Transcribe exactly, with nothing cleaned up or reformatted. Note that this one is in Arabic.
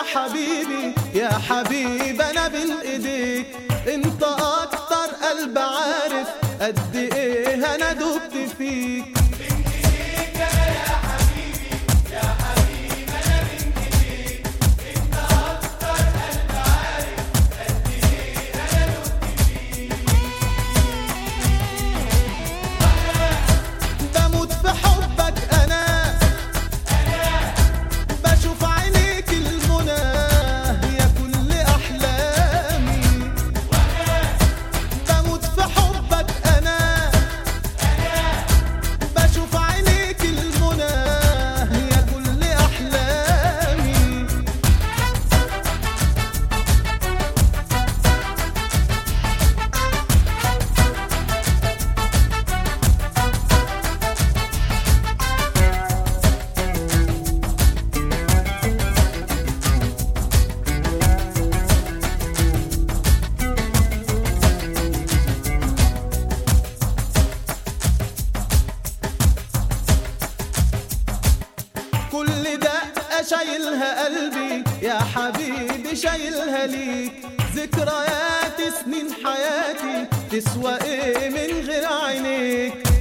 حبيبي يا حبيب انا بين ايديك، انت اكتر قلب عارف قد ايه انا دبت فيك. بين ايديك انا يا حبيبي يا حبيب انا بين ايديك، انت اكتر قلب عارف قد ايه انا دبت فيك. بموت في حبك انا انا بشوف عينيك المنى يا كل احلامي، بموت في حبك انا بشوف عينيك المنى يا كل احلامي. كل دقة شايلها قلبي يا حبيبي شايلها ليك، ذكريات سنين حياتي تسوى ايه من غير عينيك.